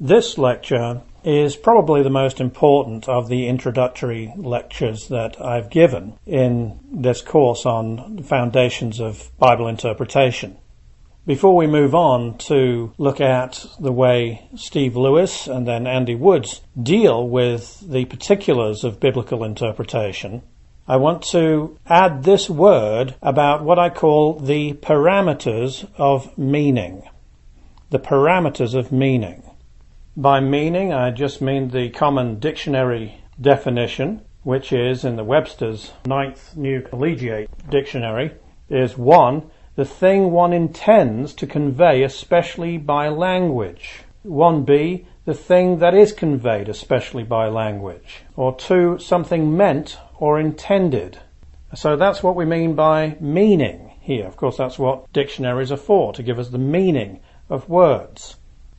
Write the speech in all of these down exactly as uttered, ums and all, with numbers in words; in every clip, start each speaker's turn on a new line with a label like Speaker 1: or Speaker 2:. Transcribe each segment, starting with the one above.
Speaker 1: This lecture is probably the most important of the introductory lectures that I've given in this course on the foundations of Bible interpretation. Before we move on to look at the way Steve Lewis and then Andy Woods deal with the particulars of biblical interpretation, I want to add this word about what I call the parameters of meaning. The parameters of meaning. By meaning, I just mean the common dictionary definition, which is in the Webster's Ninth New Collegiate Dictionary, is one, the thing one intends to convey especially by language. one B, the thing that is conveyed especially by language. Or two, something meant or intended. So that's what we mean by meaning here. Of course, that's what dictionaries are for, to give us the meaning of words.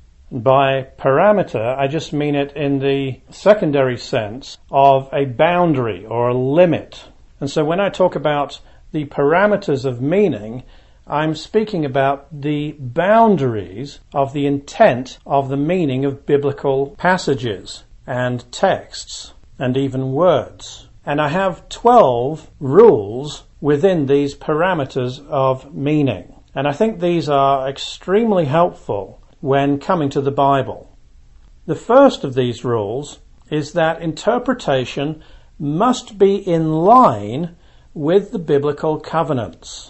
Speaker 1: By parameter, I just mean it in the secondary sense of a boundary or a limit. And so when I talk about the parameters of meaning, I'm speaking about the boundaries of the intent of the meaning of biblical passages and texts and even words. And I have twelve rules within these parameters of meaning. And I think these are extremely helpful when coming to the Bible. The first of these rules is that interpretation must be in line with the biblical covenants.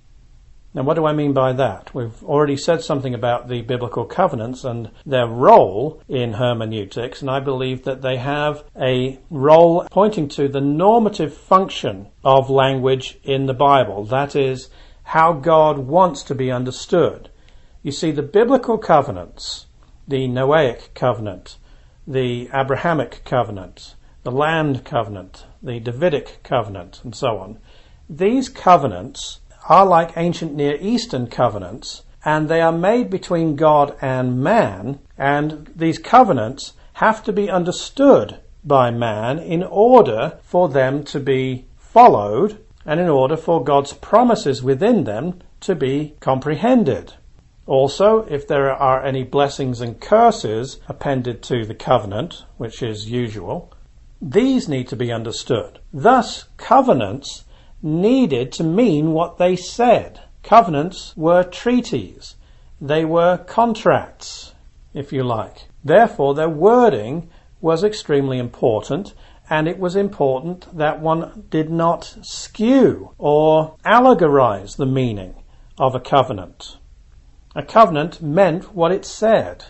Speaker 1: Now, what do I mean by that? We've already said something about the biblical covenants and their role in hermeneutics, and I believe that they have a role pointing to the normative function of language in the Bible. That is, how God wants to be understood. You see, the biblical covenants, the Noahic covenant, the Abrahamic covenant, the land covenant, the Davidic covenant, and so on, these covenants are like ancient Near Eastern covenants, and they are made between God and man, and these covenants have to be understood by man in order for them to be followed and in order for God's promises within them to be comprehended. Also, if there are any blessings and curses appended to the covenant, which is usual, these need to be understood. Thus, covenants needed to mean what they said. Covenants were treaties. They were contracts, if you like. Therefore, their wording was extremely important, and it was important that one did not skew or allegorize the meaning of a covenant. A covenant meant what it said.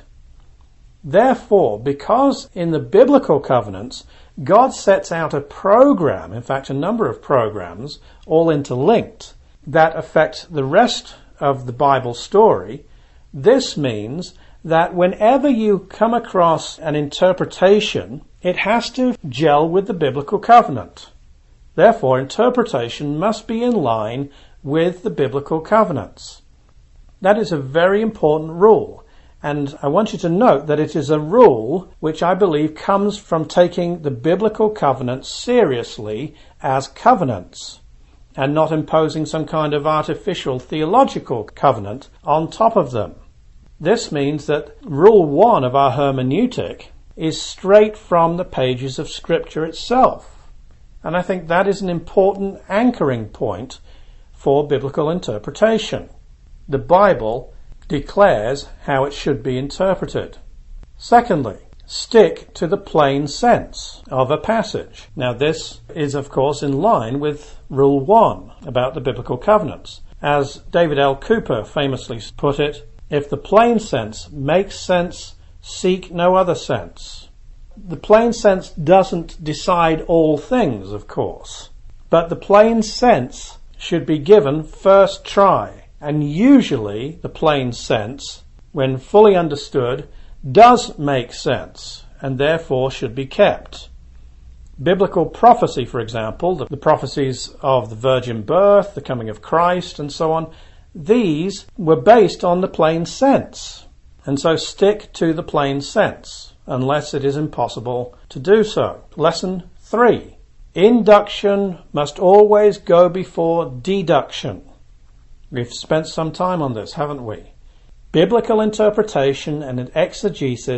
Speaker 1: Therefore, because in the biblical covenants, God sets out a program, in fact a number of programs, all interlinked, that affect the rest of the Bible story, this means that whenever you come across an interpretation, it has to gel with the biblical covenant. Therefore, interpretation must be in line with the biblical covenants. That is a very important rule, and I want you to note that it is a rule which I believe comes from taking the biblical covenants seriously as covenants and not imposing some kind of artificial theological covenant on top of them. This means that rule one of our hermeneutic is straight from the pages of Scripture itself, and I think that is an important anchoring point for biblical interpretation. The Bible declares how it should be interpreted. Secondly, stick to the plain sense of a passage. Now, this is, of course, in line with Rule one about the biblical covenants. As David L. Cooper famously put it, if the plain sense makes sense, seek no other sense. The plain sense doesn't decide all things, of course, but the plain sense should be given first try. And usually the plain sense, when fully understood, does make sense and therefore should be kept. Biblical prophecy, for example, the, the prophecies of the virgin birth, the coming of Christ, and so on, these were based on the plain sense. And so stick to the plain sense, unless it is impossible to do so. Lesson three. Induction must always go before deduction. We've spent some time on this, haven't we? Biblical interpretation and exegesis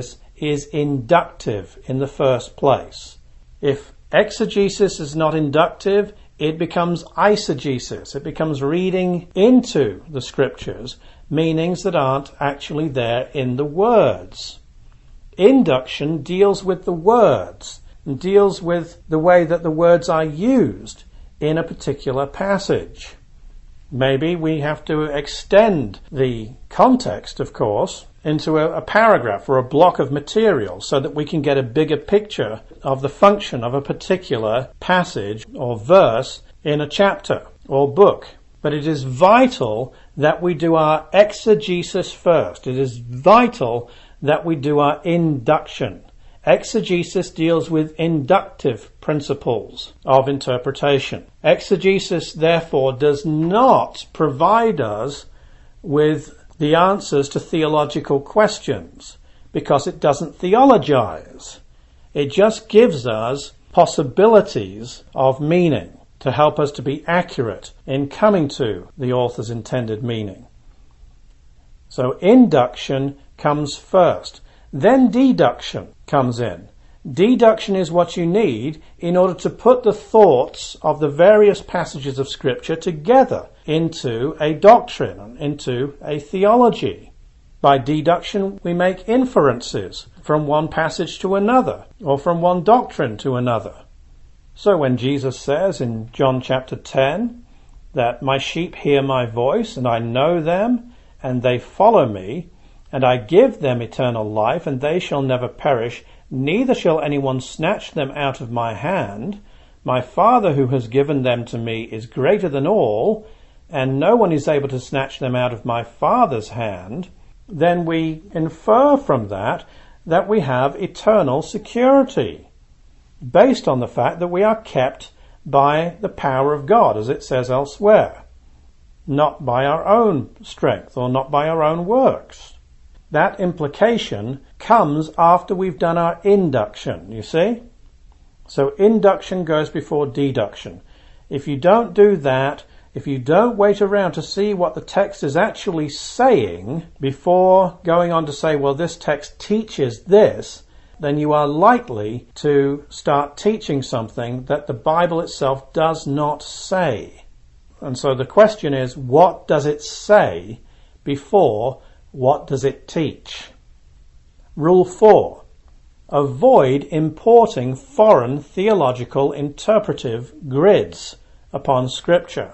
Speaker 1: is inductive in the first place. If exegesis is not inductive, it becomes eisegesis. It becomes reading into the scriptures meanings that aren't actually there in the words. Induction deals with the words and deals with the way that the words are used in a particular passage. Maybe we have to extend the context, of course, into a, a paragraph or a block of material so that we can get a bigger picture of the function of a particular passage or verse in a chapter or book. But it is vital that we do our exegesis first. It is vital that we do our induction. Exegesis deals with inductive principles of interpretation. Exegesis, therefore, does not provide us with the answers to theological questions because it doesn't theologize. It just gives us possibilities of meaning to help us to be accurate in coming to the author's intended meaning. So induction comes first. Then deduction comes in. Deduction is what you need in order to put the thoughts of the various passages of Scripture together into a doctrine, into a theology. By deduction, we make inferences from one passage to another, or from one doctrine to another. So when Jesus says in John chapter ten that my sheep hear my voice, and I know them, and they follow me, and I give them eternal life, and they shall never perish, neither shall anyone snatch them out of my hand. My Father who has given them to me is greater than all, and no one is able to snatch them out of my Father's hand. Then we infer from that that we have eternal security, based on the fact that we are kept by the power of God, as it says elsewhere, not by our own strength or not by our own works. That implication comes after we've done our induction, you see? So induction goes before deduction. If you don't do that, if you don't wait around to see what the text is actually saying before going on to say, well, this text teaches this, then you are likely to start teaching something that the Bible itself does not say. And so the question is, what does it say before what does it teach? Rule four. Avoid importing foreign theological interpretive grids upon Scripture.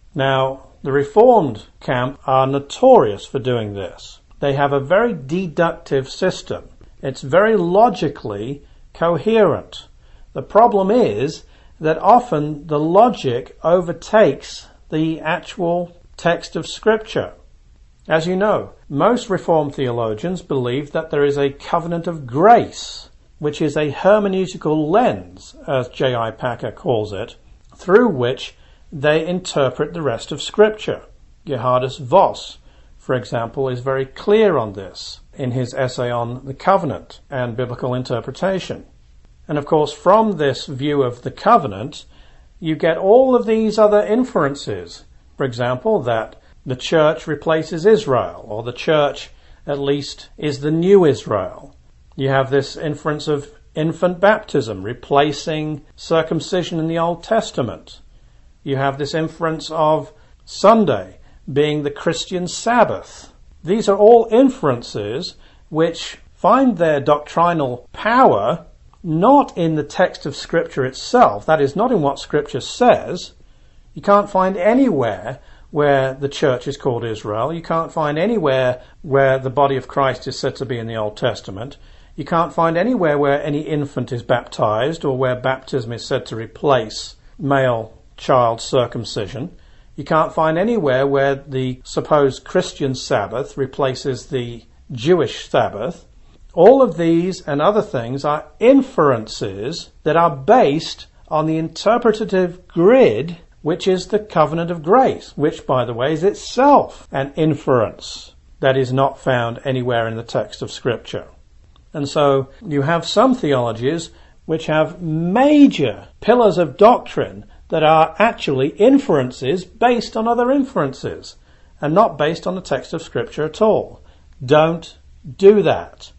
Speaker 1: Now, the Reformed camp are notorious for doing this. They have a very deductive system. It's very logically coherent. The problem is that often the logic overtakes the actual text of Scripture. As you know, most Reformed theologians believe that there is a covenant of grace, which is a hermeneutical lens, as J I Packer calls it, through which they interpret the rest of Scripture. Gerhardus Voss, for example, is very clear on this in his essay on the covenant and biblical interpretation. And of course, from this view of the covenant, you get all of these other inferences. For example, that the church replaces Israel, or the church at least is the new Israel. You have this inference of infant baptism replacing circumcision in the Old Testament. You have this inference of Sunday being the Christian Sabbath. These are all inferences which find their doctrinal power not in the text of Scripture itself, that is, not in what Scripture says. You can't find anywhere where the church is called Israel. You can't find anywhere where the body of Christ is said to be in the Old Testament. You can't find anywhere where any infant is baptized or where baptism is said to replace male child circumcision. You can't find anywhere where the supposed Christian Sabbath replaces the Jewish Sabbath. All of these and other things are inferences that are based on the interpretative grid, which is the covenant of grace, which, by the way, is itself an inference that is not found anywhere in the text of Scripture. And so you have some theologies which have major pillars of doctrine that are actually inferences based on other inferences and not based on the text of Scripture at all. Don't do that.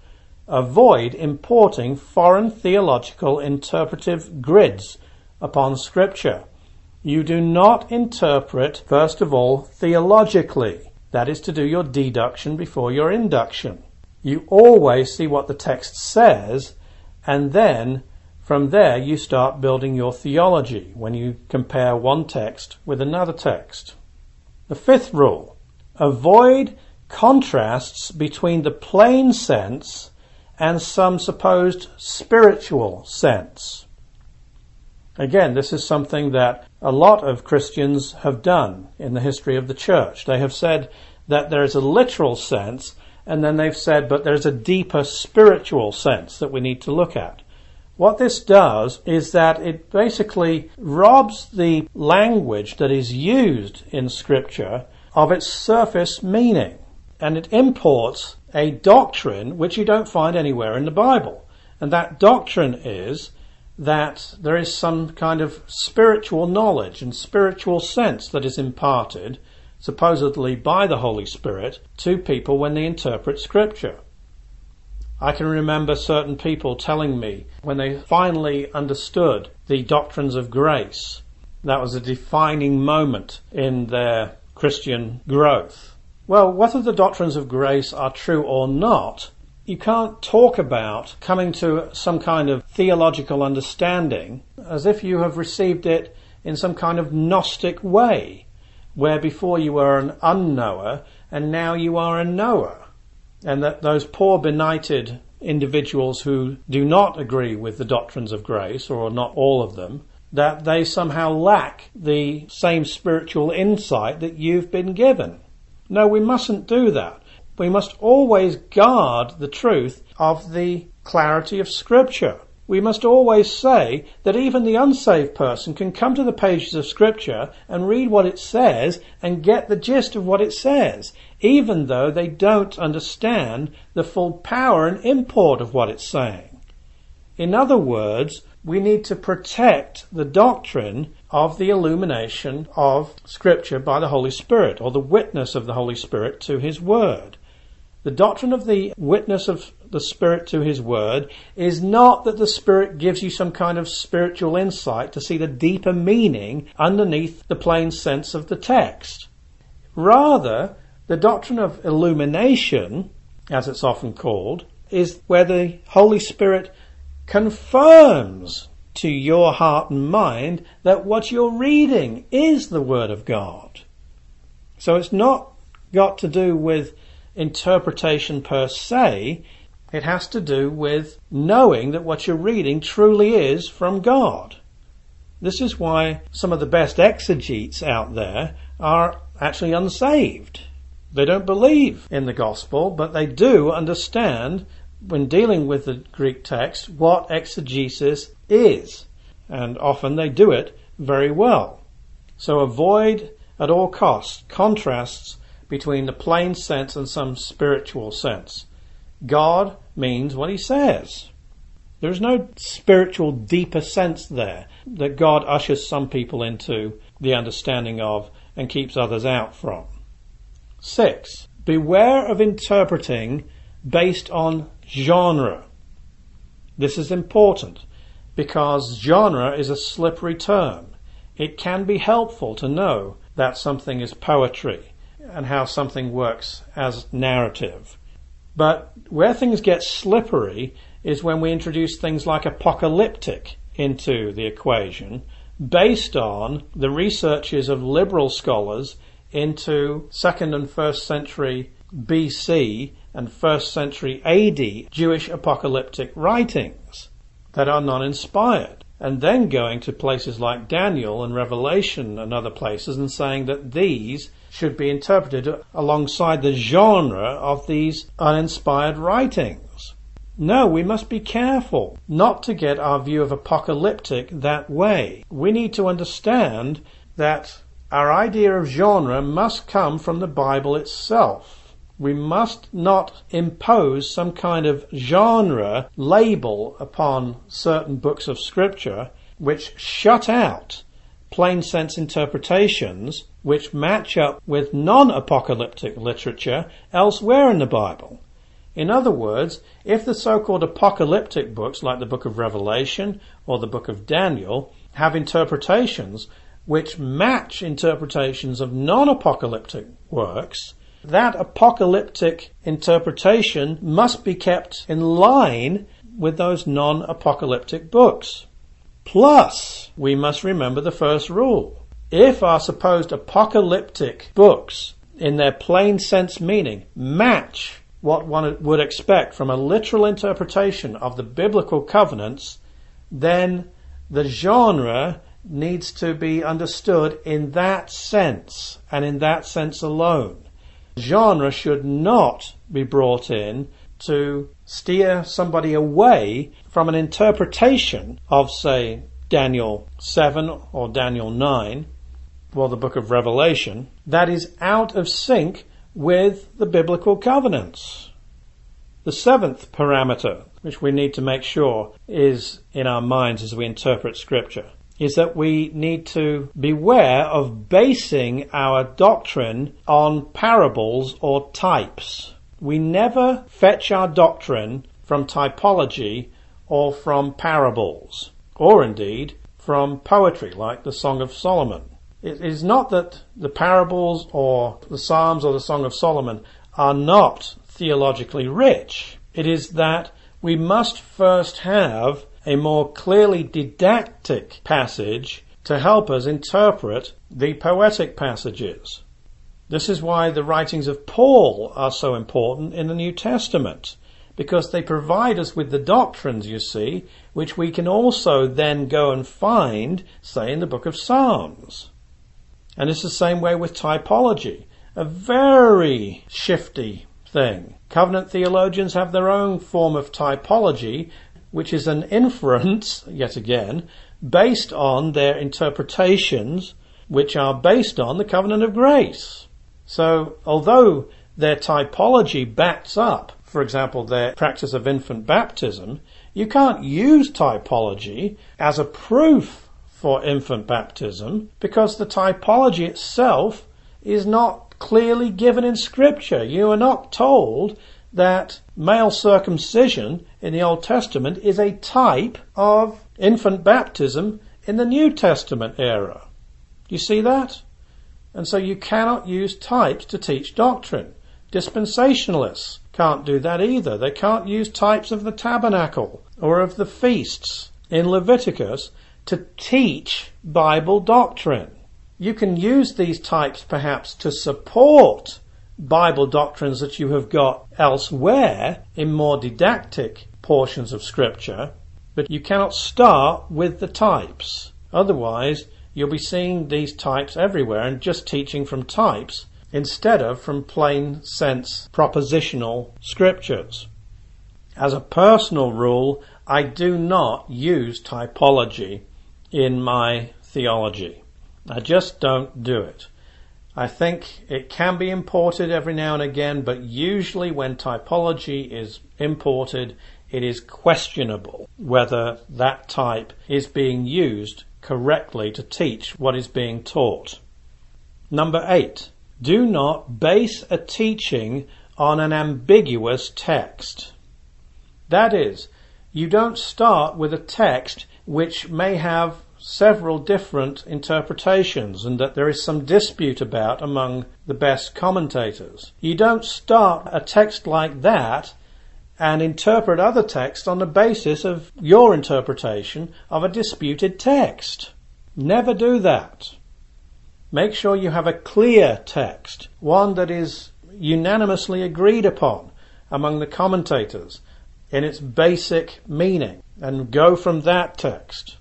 Speaker 1: avoid importing foreign theological interpretive grids upon Scripture. You do not interpret, first of all, theologically. That is to do your deduction before your induction. You always see what the text says, and then from there you start building your theology when you compare one text with another text. The fifth rule: avoid contrasts between the plain sense and some supposed spiritual sense. Again, this is something that a lot of Christians have done in the history of the church. They have said that there is a literal sense, and then they've said, but there's a deeper spiritual sense that we need to look at. What this does is that it basically robs the language that is used in Scripture of its surface meaning, and it imports a doctrine which you don't find anywhere in the Bible. And that doctrine is that there is some kind of spiritual knowledge and spiritual sense that is imparted, supposedly by the Holy Spirit, to people when they interpret Scripture. I can remember certain people telling me when they finally understood the doctrines of grace, that was a defining moment in their Christian growth. Well, whether the doctrines of grace are true or not, you can't talk about coming to some kind of theological understanding as if you have received it in some kind of Gnostic way, where before you were an unknower and now you are a knower. And that those poor benighted individuals who do not agree with the doctrines of grace, or not all of them, that they somehow lack the same spiritual insight that you've been given. No, we mustn't do that. We must always guard the truth of the clarity of Scripture. We must always say that even the unsaved person can come to the pages of Scripture and read what it says and get the gist of what it says, even though they don't understand the full power and import of what it's saying. In other words, we need to protect the doctrine of the illumination of Scripture by the Holy Spirit, or the witness of the Holy Spirit to His Word. The doctrine of the witness of the Spirit to His Word is not that the Spirit gives you some kind of spiritual insight to see the deeper meaning underneath the plain sense of the text. Rather, the doctrine of illumination, as it's often called, is where the Holy Spirit confirms to your heart and mind that what you're reading is the Word of God. So it's not got to do with interpretation per se. It has to do with knowing that what you're reading truly is from God. This is why some of the best exegetes out there are actually unsaved. They don't believe in the gospel, but they do understand, when dealing with the Greek text, what exegesis is. And often they do it very well. So avoid at all costs contrasts between the plain sense and some spiritual sense. God means what He says. There's no spiritual deeper sense there that God ushers some people into the understanding of and keeps others out from. Six, beware of interpreting based on genre. This is important because genre is a slippery term. It can be helpful to know that something is poetry and how something works as narrative. But where things get slippery is when we introduce things like apocalyptic into the equation based on the researches of liberal scholars into second and first century B C and first century A D Jewish apocalyptic writings that are non-inspired, and then going to places like Daniel and Revelation and other places and saying that these should be interpreted alongside the genre of these uninspired writings. No, we must be careful not to get our view of apocalyptic that way. We need to understand that our idea of genre must come from the Bible itself. We must not impose some kind of genre label upon certain books of Scripture which shut out plain sense interpretations which match up with non-apocalyptic literature elsewhere in the Bible. In other words, if the so-called apocalyptic books like the book of Revelation or the book of Daniel have interpretations which match interpretations of non-apocalyptic works, that apocalyptic interpretation must be kept in line with those non-apocalyptic books. Plus, we must remember the first rule. If our supposed apocalyptic books, in their plain sense meaning, match what one would expect from a literal interpretation of the biblical covenants, then the genre needs to be understood in that sense, and in that sense alone. Genre should not be brought in to steer somebody away from an interpretation of, say, Daniel seven or Daniel nine, or the book of Revelation, that is out of sync with the biblical covenants. The seventh parameter, which we need to make sure is in our minds as we interpret Scripture, is that we need to beware of basing our doctrine on parables or types. We never fetch our doctrine from typology or from parables, or indeed from poetry like the Song of Solomon. It is not that the parables or the Psalms or the Song of Solomon are not theologically rich. It is that we must first have a more clearly didactic passage to help us interpret the poetic passages. This is why the writings of Paul are so important in the New Testament, because they provide us with the doctrines, you see, which we can also then go and find, say, in the book of Psalms. And it's the same way with typology, a very shifty thing. Covenant theologians have their own form of typology, which is an inference, yet again, based on their interpretations, which are based on the covenant of grace. So, although their typology backs up, for example, their practice of infant baptism, you can't use typology as a proof for infant baptism because the typology itself is not clearly given in Scripture. You are not told that male circumcision in the Old Testament is a type of infant baptism in the New Testament era. You see that? And so you cannot use types to teach doctrine. Dispensationalists can't do that either. They can't use types of the tabernacle or of the feasts in Leviticus to teach Bible doctrine. You can use these types perhaps to support Bible doctrines that you have got elsewhere in more didactic portions of Scripture, but you cannot start with the types. Otherwise, you'll be seeing these types everywhere and just teaching from types instead of from plain sense propositional scriptures. As a personal rule, I do not use typology in my theology. I just don't do it. I think it can be imported every now and again, but usually when typology is imported, it is questionable whether that type is being used correctly to teach what is being taught. Number eight, do not base a teaching on an ambiguous text. That is, you don't start with a text which may have several different interpretations and that there is some dispute about among the best commentators. You don't start a text like that and interpret other texts on the basis of your interpretation of a disputed text. Never do that. Make sure you have a clear text, one that is unanimously agreed upon among the commentators in its basic meaning, and go from that text.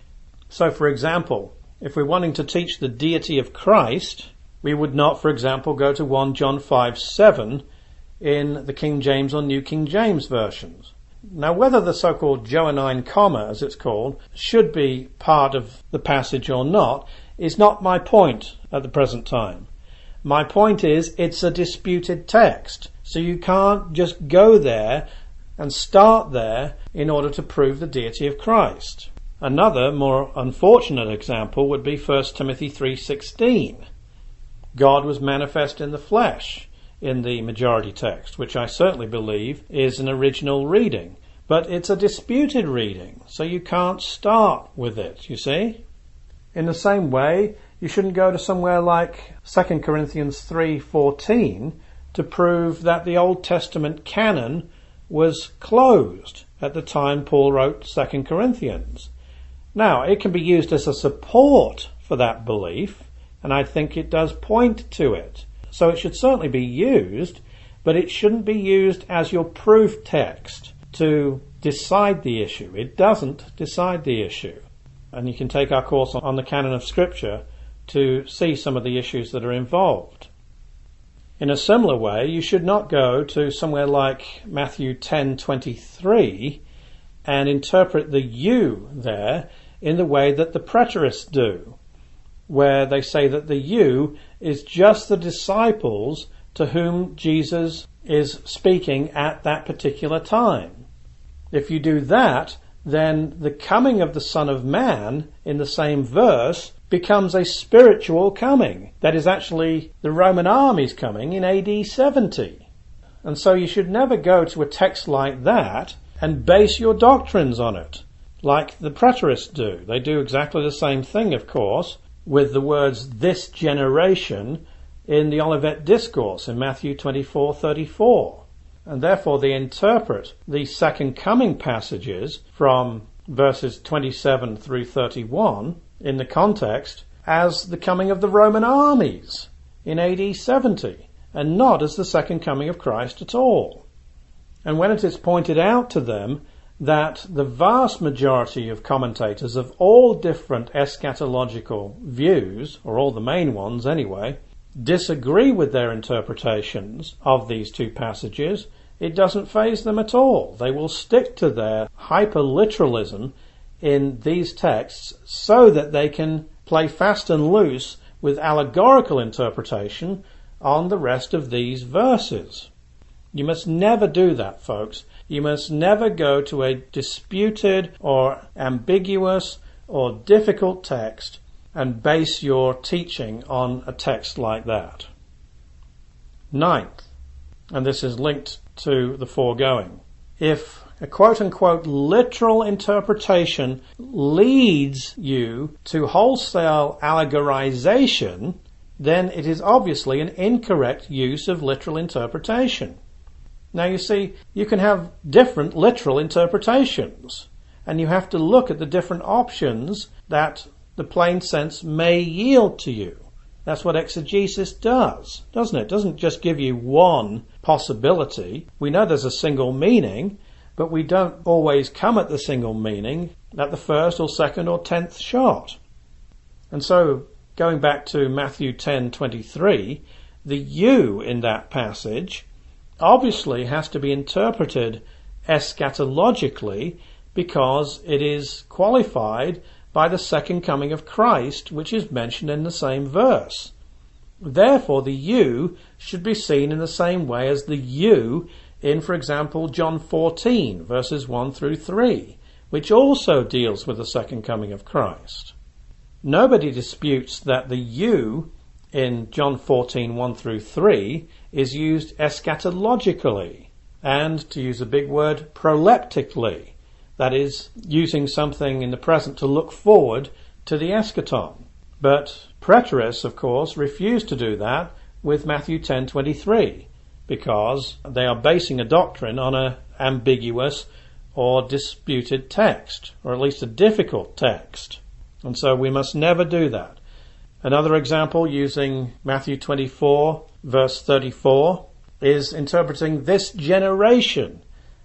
Speaker 1: So, for example, if we're wanting to teach the deity of Christ, we would not, for example, go to First John five seven in the King James or New King James versions. Now, whether the so-called Johannine comma, as it's called, should be part of the passage or not, is not my point at the present time. My point is, it's a disputed text, so you can't just go there and start there in order to prove the deity of Christ. Another, more unfortunate example would be First Timothy three sixteen. God was manifest in the flesh, in the majority text, which I certainly believe is an original reading. But it's a disputed reading, so you can't start with it, you see? In the same way, you shouldn't go to somewhere like Second Corinthians three fourteen to prove that the Old Testament canon was closed at the time Paul wrote Second Corinthians. Now, it can be used as a support for that belief, and I think it does point to it. So it should certainly be used, but it shouldn't be used as your proof text to decide the issue. It doesn't decide the issue. And you can take our course on the canon of Scripture to see some of the issues that are involved. In a similar way, you should not go to somewhere like Matthew ten twenty-three and interpret the you there in the way that the preterists do, where they say that the you is just the disciples to whom Jesus is speaking at that particular time. If you do that, then the coming of the Son of Man in the same verse becomes a spiritual coming. That is actually the Roman army's coming in A D seventy. And so you should never go to a text like that and base your doctrines on it, like the preterists do. They do exactly the same thing, of course, with the words this generation in the Olivet Discourse in Matthew twenty-four thirty-four. And therefore they interpret the second coming passages from verses twenty-seven through thirty-one in the context as the coming of the Roman armies in A D seventy, and not as the second coming of Christ at all. And when it is pointed out to them that the vast majority of commentators of all different eschatological views, or all the main ones anyway, disagree with their interpretations of these two passages, it doesn't faze them at all. They will stick to their hyper-literalism in these texts so that they can play fast and loose with allegorical interpretation on the rest of these verses. You must never do that, folks. You must never go to a disputed or ambiguous or difficult text and base your teaching on a text like that. Ninth, and this is linked to the foregoing, if a quote-unquote literal interpretation leads you to wholesale allegorization, then it is obviously an incorrect use of literal interpretation. Now you see, you can have different literal interpretations, and you have to look at the different options that the plain sense may yield to you. That's what exegesis does, doesn't it? It doesn't just give you one possibility. We know there's a single meaning, but we don't always come at the single meaning at the first or second or tenth shot. And so, going back to Matthew ten twenty-three, the you in that passage obviously has to be interpreted eschatologically because it is qualified by the second coming of Christ, which is mentioned in the same verse. Therefore, the you should be seen in the same way as the you in, for example, John fourteen, verses one through three, which also deals with the second coming of Christ. Nobody disputes that the you in John fourteen, one through three is used eschatologically, and, to use a big word, proleptically. That is, using something in the present to look forward to the eschaton. But preterists, of course, refuse to do that with Matthew ten twenty-three, because they are basing a doctrine on an ambiguous or disputed text, or at least a difficult text. And so we must never do that. Another example, using Matthew twenty-four, verse thirty-four, is interpreting this generation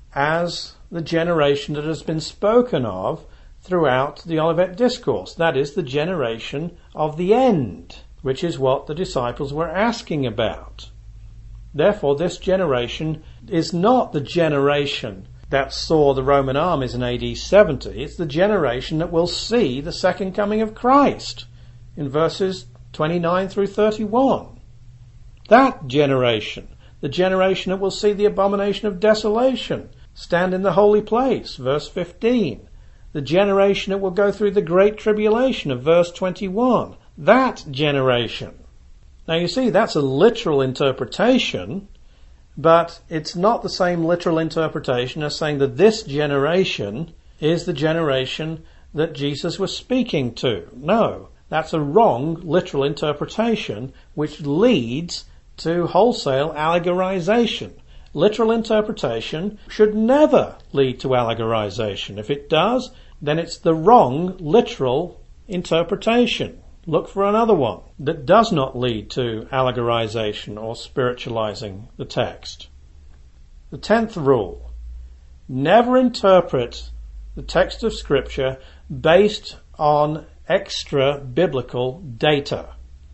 Speaker 1: as the generation that has been spoken of throughout the Olivet Discourse. That is, the generation of the end, which is what the disciples were asking about. Therefore, this generation is not the generation that saw the Roman armies in A D seventy. It's the generation that will see the second coming of Christ in verses twenty-nine through thirty-one. That generation, the generation that will see the abomination of desolation stand in the holy place, verse fifteen. The generation that will go through the great tribulation of verse twenty-one. That generation. Now you see, that's a literal interpretation, but it's not the same literal interpretation as saying that this generation is the generation that Jesus was speaking to. No, that's a wrong literal interpretation which leads to wholesale allegorization. Literal interpretation should never lead to allegorization. If it does, then it's the wrong literal interpretation. Look for another one that does not lead to allegorization or spiritualizing the text. The tenth rule: never interpret the text of Scripture based on extra biblical data.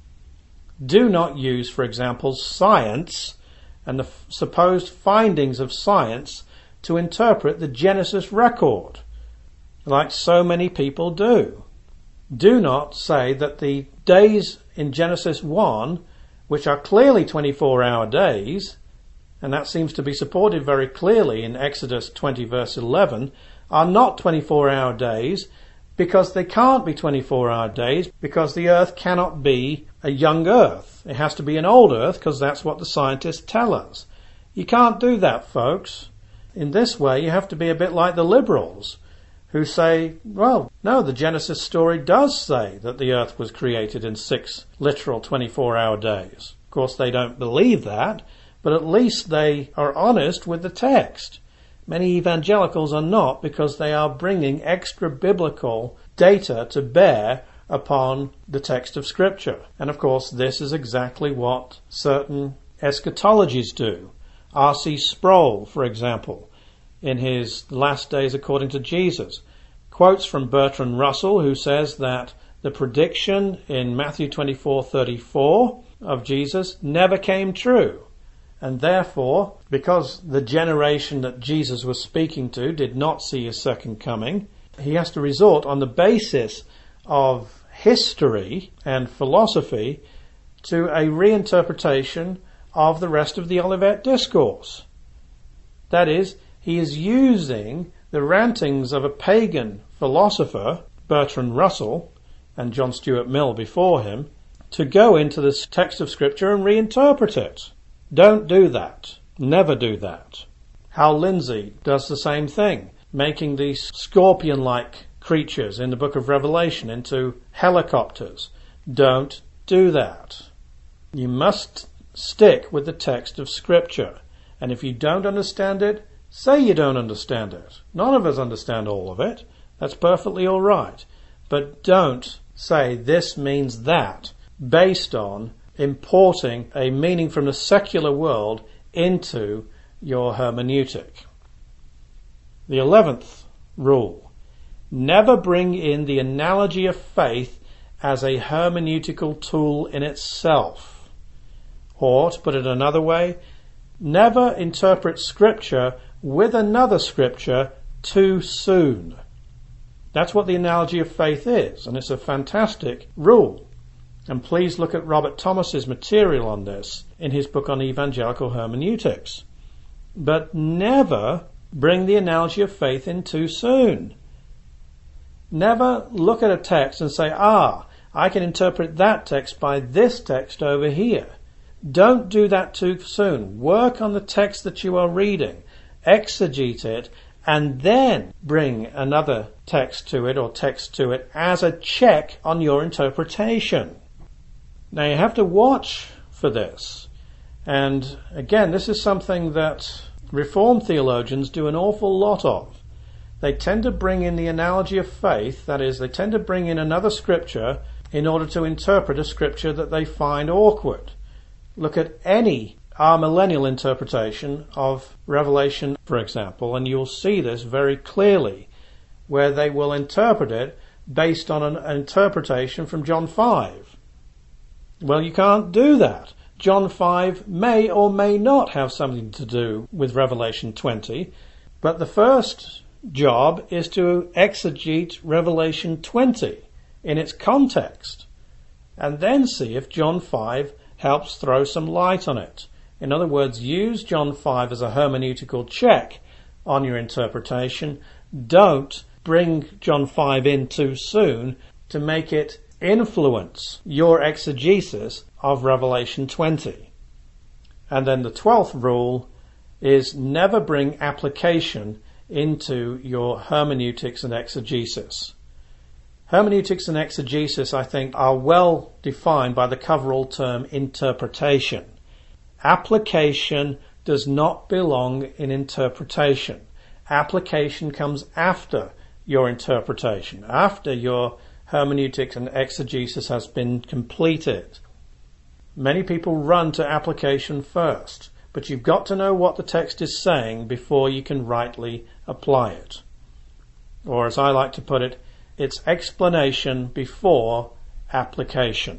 Speaker 1: Do not use, for example, science and the f- supposed findings of science to interpret the Genesis record, like so many people do. Do not say that the days in Genesis one, which are clearly twenty-four hour days, and that seems to be supported very clearly in Exodus twenty verse eleven, are not twenty-four hour days, because they can't be twenty-four hour days, because the earth cannot be a young earth. It has to be an old earth, because that's what the scientists tell us. You can't do that, folks. In this way, you have to be a bit like the liberals, who say, well, no, the Genesis story does say that the earth was created in six literal twenty-four hour days. Of course, they don't believe that, but at least they are honest with the text. Many evangelicals are not, because they are bringing extra biblical data to bear upon the text of Scripture. And of course, this is exactly what certain eschatologies do. R C Sproul, for example, in his Last Days According to Jesus, quotes from Bertrand Russell, who says that the prediction in Matthew twenty-four thirty-four of Jesus never came true. And therefore, because the generation that Jesus was speaking to did not see his second coming, he has to resort on the basis of history and philosophy to a reinterpretation of the rest of the Olivet Discourse. That is, he is using the rantings of a pagan philosopher, Bertrand Russell, and John Stuart Mill before him, to go into this text of Scripture and reinterpret it. Don't do that. Never do that. Hal Lindsey does the same thing, making these scorpion-like creatures in the book of Revelation into helicopters. Don't do that. You must stick with the text of Scripture. And if you don't understand it, say you don't understand it. None of us understand all of it. That's perfectly all right. But don't say this means that based on importing a meaning from the secular world into your hermeneutic. The eleventh rule: never bring in the analogy of faith as a hermeneutical tool in itself. Or, to put it another way, never interpret Scripture with another Scripture too soon. That's what the analogy of faith is, and it's a fantastic rule. And please look at Robert Thomas's material on this in his book on evangelical hermeneutics. But never bring the analogy of faith in too soon. Never look at a text and say, ah, I can interpret that text by this text over here. Don't do that too soon. Work on the text that you are reading, exegete it, and then bring another text to it or text to it as a check on your interpretation. Now you have to watch for this. And again, this is something that Reformed theologians do an awful lot of. They tend to bring in the analogy of faith, that is, they tend to bring in another Scripture in order to interpret a Scripture that they find awkward. Look at any amillennial interpretation of Revelation, for example, and you'll see this very clearly, where they will interpret it based on an interpretation from John five. Well, you can't do that. John five may or may not have something to do with Revelation twenty, but the first job is to exegete Revelation twenty in its context, and then see if John five helps throw some light on it. In other words, use John five as a hermeneutical check on your interpretation. Don't bring John five in too soon to make it influence your exegesis of Revelation twenty. And then the twelfth rule is never bring application into your hermeneutics and exegesis. Hermeneutics and exegesis, I think, are well defined by the coverall term interpretation. Application does not belong in interpretation. Application comes after your interpretation, after your hermeneutics and exegesis has been completed. Many people run to application first, but you've got to know what the text is saying before you can rightly apply it. Or as I like to put it, it's explanation before application.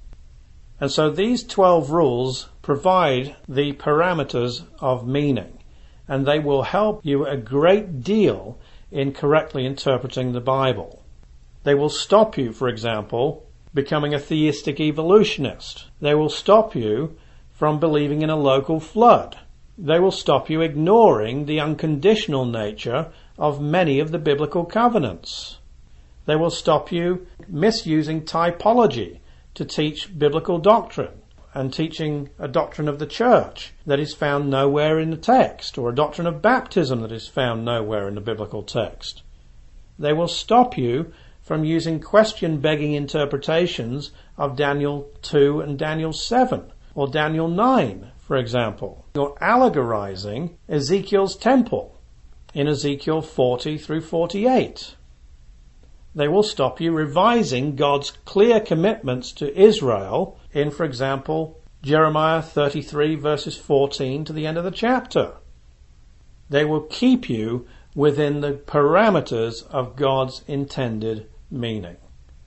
Speaker 1: And so these twelve rules provide the parameters of meaning, and they will help you a great deal in correctly interpreting the Bible. They will stop you, for example, becoming a theistic evolutionist. They will stop you from believing in a local flood. They will stop you ignoring the unconditional nature of many of the biblical covenants. They will stop you misusing typology to teach biblical doctrine and teaching a doctrine of the church that is found nowhere in the text, or a doctrine of baptism that is found nowhere in the biblical text. They will stop you from using question-begging interpretations of Daniel two and Daniel seven, or Daniel nine, for example. You're allegorizing Ezekiel's temple in Ezekiel forty through forty-eight. They will stop you revising God's clear commitments to Israel in, for example, Jeremiah thirty-three verses fourteen to the end of the chapter. They will keep you within the parameters of God's intended meaning.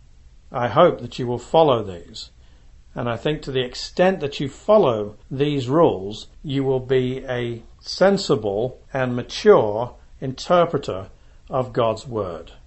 Speaker 1: I hope that you will follow these. And I think to the extent that you follow these rules, you will be a sensible and mature interpreter of God's Word.